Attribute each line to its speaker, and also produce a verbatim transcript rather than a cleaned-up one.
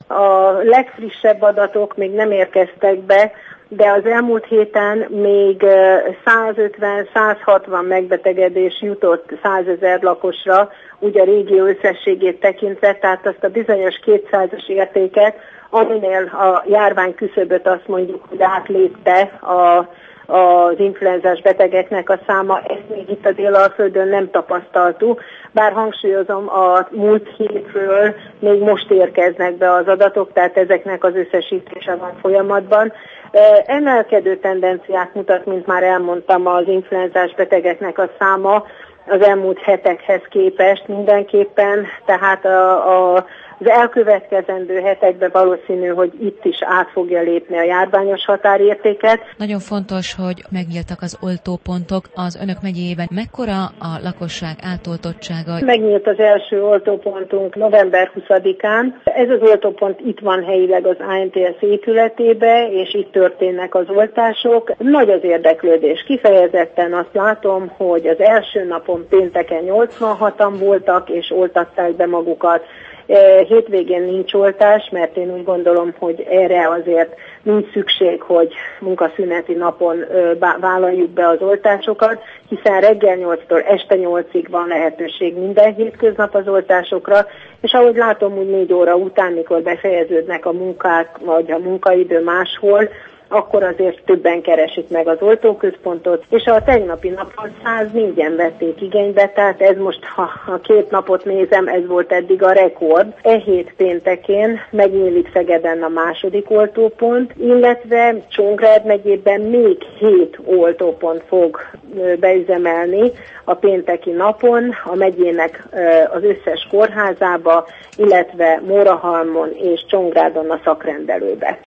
Speaker 1: A legfrissebb adatok még nem érkeztek be, de az elmúlt héten még százötven-százhatvan megbetegedés jutott százezer lakosra, úgy a régió összességét tekintve, tehát azt a bizonyos kétszázas értéket, aminél a járvány küszöböt azt mondjuk, hogy átlépte a az influenzás betegeknek a száma, ezt még itt a Dél-Alföldön nem tapasztaltuk, bár hangsúlyozom, a múlt hétről még most érkeznek be az adatok, tehát ezeknek az összesítése van folyamatban. Emelkedő tendenciát mutat, mint már elmondtam, az influenzás betegeknek a száma az elmúlt hetekhez képest mindenképpen, tehát a, a az elkövetkezendő hetekben valószínű, hogy itt is át fogja lépni a járványos határértéket.
Speaker 2: Nagyon fontos, hogy megnyíltak az oltópontok az önök megyéjében. Mekkora a lakosság átoltottsága?
Speaker 1: Megnyílt az első oltópontunk november huszadikán. Ez az oltópont itt van helyileg az á en té es épületébe, és itt történnek az oltások. Nagy az érdeklődés. Kifejezetten azt látom, hogy az első napon pénteken nyolcvanhatan voltak, és oltatták be magukat. Hétvégén nincs oltás, mert én úgy gondolom, hogy erre azért nincs szükség, hogy munkaszüneti napon vállaljuk be az oltásokat, hiszen reggel nyolctól este nyolcig van lehetőség minden hétköznap az oltásokra, és ahogy látom, úgy négy óra után, mikor befejeződnek a munkák, vagy a munkaidő máshol, akkor azért többen keresik meg az oltóközpontot, és a tegnapi napon száznégyen vették igénybe, tehát ez most, ha a két napot nézem, ez volt eddig a rekord. E hét péntekén megnyílik Szegeden a második oltópont, illetve Csongrád megyében még hét oltópont fog beüzemelni a pénteki napon, a megyének az összes kórházába, illetve Mórahalmon és Csongrádon a szakrendelőbe.